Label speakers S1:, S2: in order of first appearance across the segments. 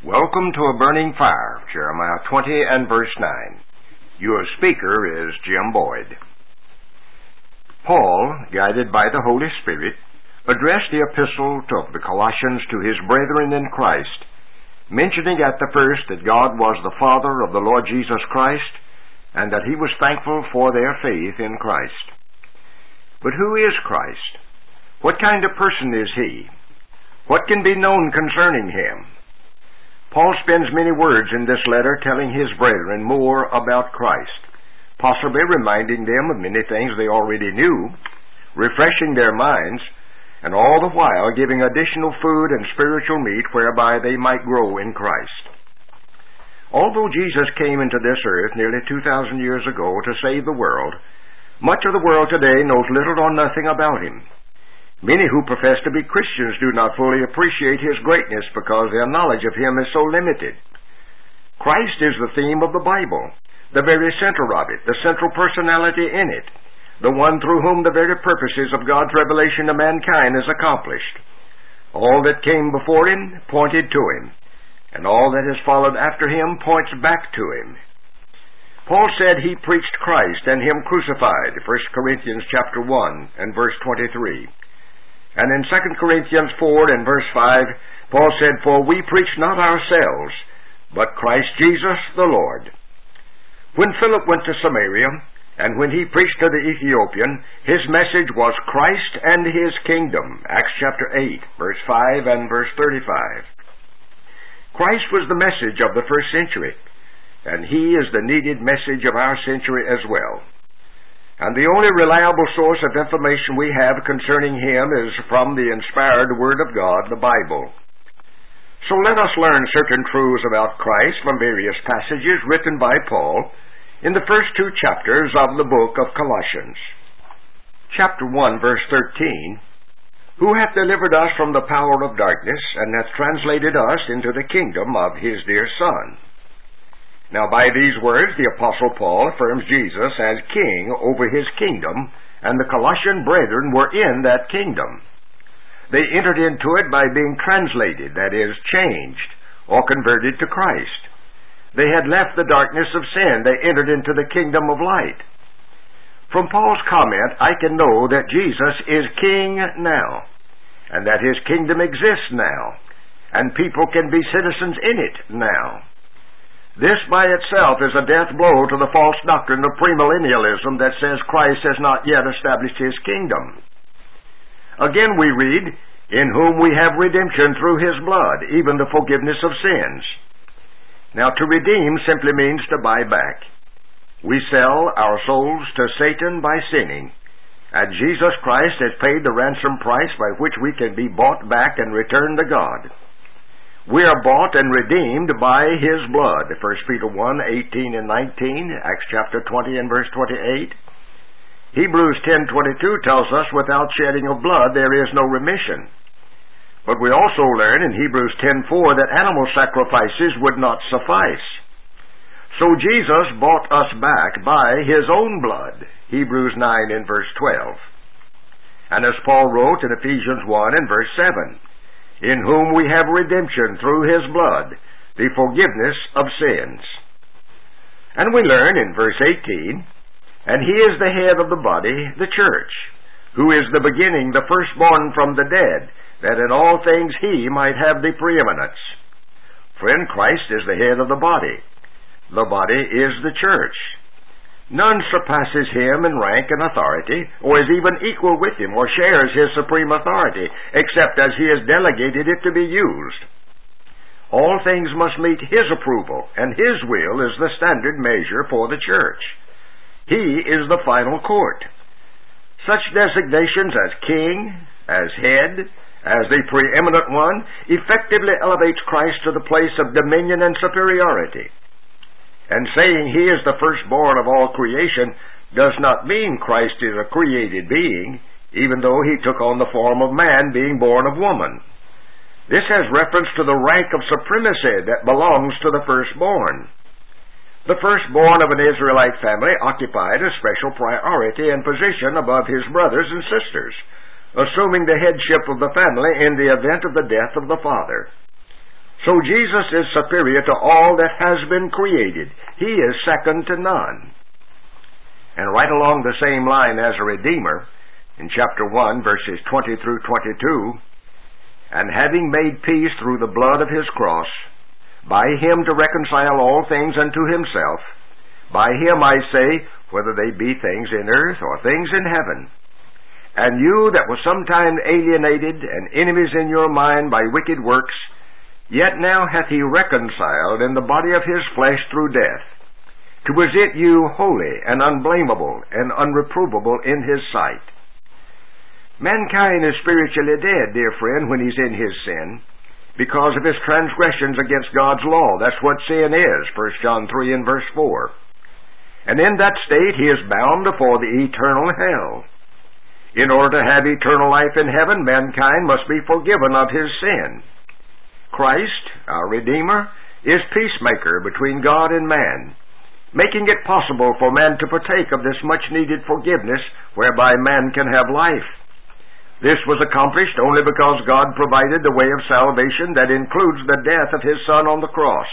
S1: Welcome to a burning fire, Jeremiah 20 and verse 9. Your speaker is Jim Boyd. Paul, guided by the Holy Spirit, addressed the epistle of the Colossians to his brethren in Christ, mentioning at the first that God was the Father of the Lord Jesus Christ, and that he was thankful for their faith in Christ. But who is Christ? What kind of person is he? What can be known concerning him? Paul spends many words in this letter telling his brethren more about Christ, possibly reminding them of many things they already knew, refreshing their minds, and all the while giving additional food and spiritual meat whereby they might grow in Christ. Although Jesus came into this earth nearly 2,000 years ago to save the world, much of the world today knows little or nothing about him. Many who profess to be Christians do not fully appreciate his greatness because their knowledge of him is so limited. Christ is the theme of the Bible, the very center of it, the central personality in it, the one through whom the very purposes of God's revelation to mankind is accomplished. All that came before him pointed to him, and all that has followed after him points back to him. Paul said he preached Christ and him crucified, 1 Corinthians chapter 1 and verse 23. And in 2 Corinthians 4 and verse 5, Paul said, "For we preach not ourselves, but Christ Jesus the Lord." When Philip went to Samaria, and when he preached to the Ethiopian, his message was Christ and his kingdom, Acts chapter 8, verse 5 and verse 35. Christ was the message of the first century, and he is the needed message of our century as well. And the only reliable source of information we have concerning him is from the inspired Word of God, the Bible. So let us learn certain truths about Christ from various passages written by Paul in the first two chapters of the book of Colossians. Chapter 1, verse 13, "Who hath delivered us from the power of darkness, and hath translated us into the kingdom of his dear Son." Now by these words the Apostle Paul affirms Jesus as king over his kingdom, and the Colossian brethren were in that kingdom. They entered into it by being translated, that is, changed, or converted to Christ. They had left the darkness of sin. They entered into the kingdom of light. From Paul's comment, I can know that Jesus is king now, and that his kingdom exists now, and people can be citizens in it now. This by itself is a death blow to the false doctrine of premillennialism that says Christ has not yet established his kingdom. Again we read, "In whom we have redemption through his blood, even the forgiveness of sins." Now to redeem simply means to buy back. We sell our souls to Satan by sinning, and Jesus Christ has paid the ransom price by which we can be bought back and returned to God. We are bought and redeemed by his blood, 1 Peter 1, 18 and 19, Acts chapter 20 and verse 28. Hebrews 10:22 tells us, "Without shedding of blood there is no remission." But we also learn in Hebrews 10:4 that animal sacrifices would not suffice. So Jesus bought us back by his own blood, Hebrews 9 and verse 12. And as Paul wrote in Ephesians 1 and verse 7, "In whom we have redemption through his blood, the forgiveness of sins." And we learn in verse 18, "And he is the head of the body, the church, who is the beginning, the firstborn from the dead, that in all things he might have the preeminence." Friend, Christ is the head of the body. The body is the church. None surpasses him in rank and authority, or is even equal with him, or shares his supreme authority, except as he has delegated it to be used. All things must meet his approval, and his will is the standard measure for the church. He is the final court. Such designations as king, as head, as the preeminent one, effectively elevates Christ to the place of dominion and superiority. And saying he is the firstborn of all creation does not mean Christ is a created being, even though he took on the form of man, being born of woman. This has reference to the rank of supremacy that belongs to the firstborn. The firstborn of an Israelite family occupied a special priority and position above his brothers and sisters, assuming the headship of the family in the event of the death of the father. So Jesus is superior to all that has been created. He is second to none. And right along the same line as a Redeemer, in chapter 1, verses 20 through 22, and having made peace through the blood of his cross, by him to reconcile all things unto himself, by him I say, whether they be things in earth or things in heaven. And you that were sometime alienated and enemies in your mind by wicked works, yet now hath he reconciled in the body of his flesh through death, to present you holy and unblameable and unreprovable in his sight. Mankind is spiritually dead, dear friend, when he's in his sin, because of his transgressions against God's law. That's what sin is, 1 John 3 and verse 4. And in that state he is bound for the eternal hell. In order to have eternal life in heaven, mankind must be forgiven of his sin. Christ, our Redeemer, is peacemaker between God and man, making it possible for man to partake of this much-needed forgiveness whereby man can have life. This was accomplished only because God provided the way of salvation that includes the death of his Son on the cross.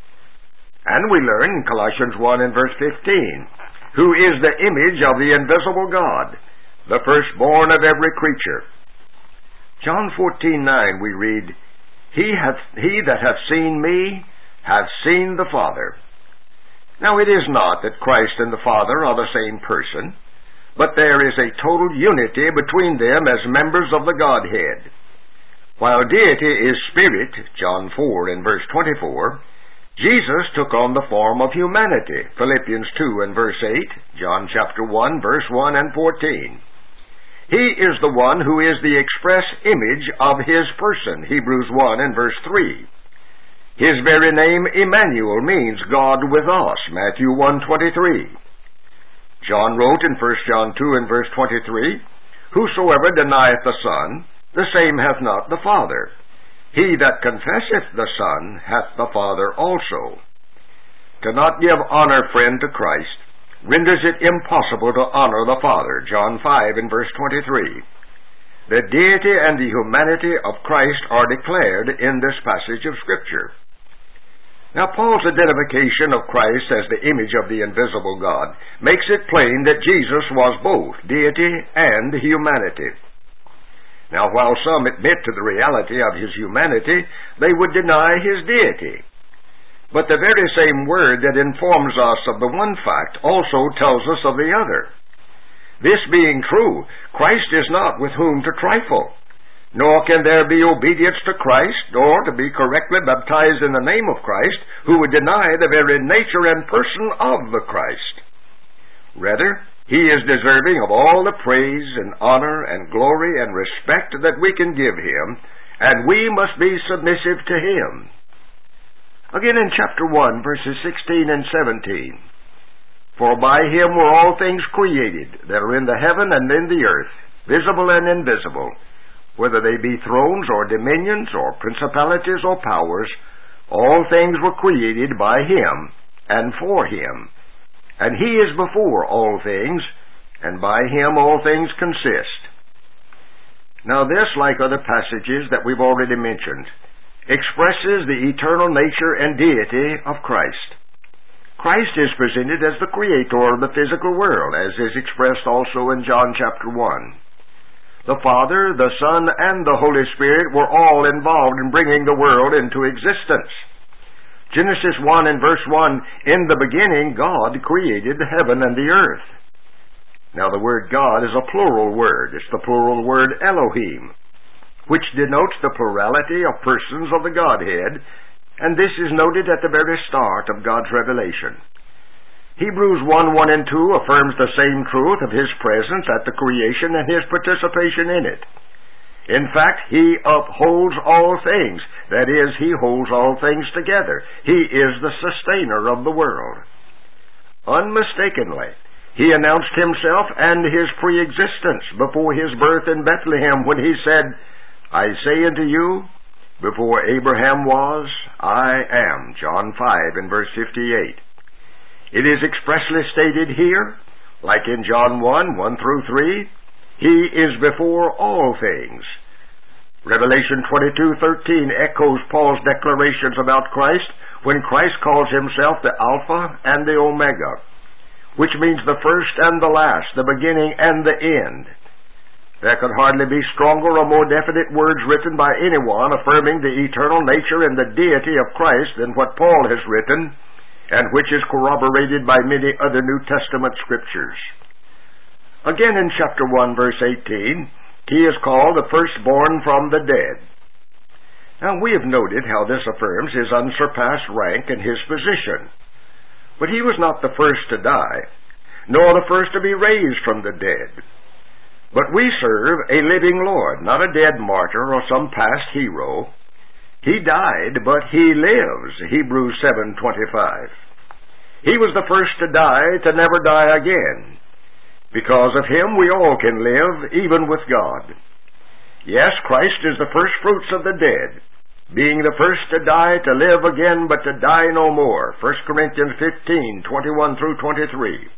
S1: And we learn in Colossians 1 and verse 15, who is the image of the invisible God, the firstborn of every creature. John 14:9 we read, He that hath seen me hath seen the Father. Now it is not that Christ and the Father are the same person, but there is a total unity between them as members of the Godhead. While deity is spirit, John 4 and verse 24, Jesus took on the form of humanity, Philippians 2 and verse 8, John chapter 1, verse 1 and 14. He is the one who is the express image of his person, Hebrews 1 and verse 3. His very name, Emmanuel, means God with us, Matthew 1:23. John wrote in 1 John 2 and verse 23, Whosoever denieth the Son, the same hath not the Father. He that confesseth the Son hath the Father also. To not give honor, friend, to Christ renders it impossible to honor the Father, John 5 and verse 23. The deity and the humanity of Christ are declared in this passage of Scripture. Now, Paul's identification of Christ as the image of the invisible God makes it plain that Jesus was both deity and humanity. Now, while some admit to the reality of his humanity, they would deny his deity. But the very same word that informs us of the one fact also tells us of the other. This being true, Christ is not with whom to trifle. Nor can there be obedience to Christ, or to be correctly baptized in the name of Christ, who would deny the very nature and person of the Christ. Rather, he is deserving of all the praise and honor and glory and respect that we can give him, and we must be submissive to him. Again in chapter 1, verses 16 and 17, For by him were all things created, that are in the heaven and in the earth, visible and invisible, whether they be thrones or dominions or principalities or powers, all things were created by him and for him. And he is before all things, and by him all things consist. Now this, like other passages that we've already mentioned, expresses the eternal nature and deity of Christ. Christ is presented as the creator of the physical world, as is expressed also in John chapter 1. The Father, the Son, and the Holy Spirit were all involved in bringing the world into existence. Genesis 1 and verse 1, In the beginning God created the heaven and the earth. Now the word God is a plural word. It's the plural word Elohim, which denotes the plurality of persons of the Godhead, and this is noted at the very start of God's revelation. Hebrews 1 and 2 affirms the same truth of his presence at the creation and his participation in it. In fact, he upholds all things. That is, he holds all things together. He is the sustainer of the world. Unmistakably, he announced himself and his pre-existence before his birth in Bethlehem when he said, I say unto you, before Abraham was, I am. John 5 and verse 58. It is expressly stated here, like in John 1 through 3, he is before all things. Revelation 22:13 echoes Paul's declarations about Christ when Christ calls himself the Alpha and the Omega, which means the first and the last, the beginning and the end. There could hardly be stronger or more definite words written by anyone affirming the eternal nature and the deity of Christ than what Paul has written, and which is corroborated by many other New Testament scriptures. Again in chapter 1, verse 18, he is called the firstborn from the dead. Now we have noted how this affirms his unsurpassed rank and his position. But he was not the first to die, nor the first to be raised from the dead. But we serve a living Lord, not a dead martyr or some past hero. He died, but he lives, Hebrews 7:25. He was the first to die, to never die again. Because of him we all can live, even with God. Yes, Christ is the first fruits of the dead, being the first to die, to live again, but to die no more. 1 Corinthians 15:21 through 23.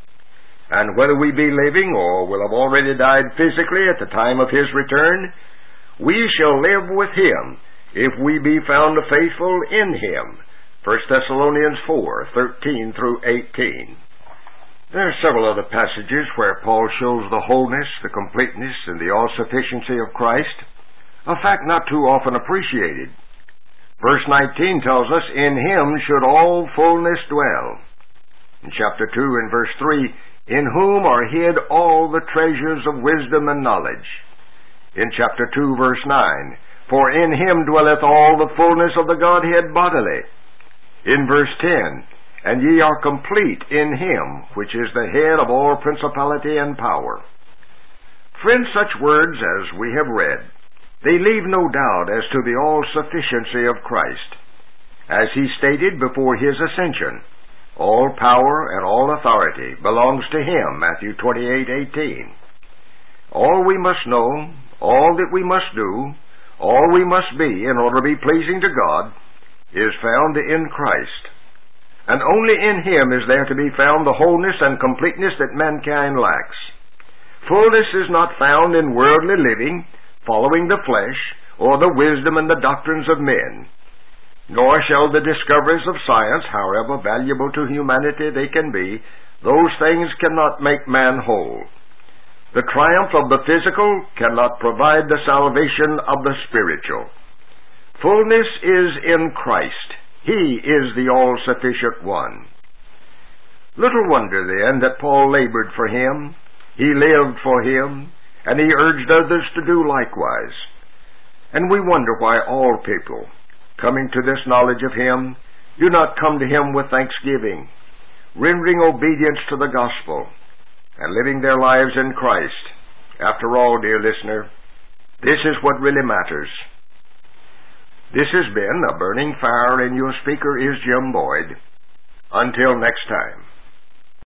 S1: And whether we be living or will have already died physically at the time of his return, we shall live with him if we be found faithful in him. 1 Thessalonians 4:13 through 18. There are several other passages where Paul shows the wholeness, the completeness, and the all-sufficiency of Christ, a fact not too often appreciated. Verse 19 tells us, "In him should all fullness dwell." In chapter 2 and verse 3, "In whom are hid all the treasures of wisdom and knowledge." In chapter 2, verse 9, "For in him dwelleth all the fullness of the Godhead bodily." In verse 10, "And ye are complete in him, which is the head of all principality and power." Friends, such words as we have read, they leave no doubt as to the all-sufficiency of Christ. As he stated before his ascension, all power and all authority belongs to him, Matthew 28:18. All we must know, all that we must do, all we must be in order to be pleasing to God, is found in Christ. And only in him is there to be found the wholeness and completeness that mankind lacks. Fullness is not found in worldly living, following the flesh, or the wisdom and the doctrines of men. Nor shall the discoveries of science, however valuable to humanity they can be, those things cannot make man whole. The triumph of the physical cannot provide the salvation of the spiritual. Fullness is in Christ. He is the all-sufficient one. Little wonder, then, that Paul labored for him, he lived for him, and he urged others to do likewise. And we wonder why all people, coming to this knowledge of him, do not come to him with thanksgiving, rendering obedience to the gospel, and living their lives in Christ. After all, dear listener, this is what really matters. This has been A Burning Fire, and your speaker is Jim Boyd. Until next time.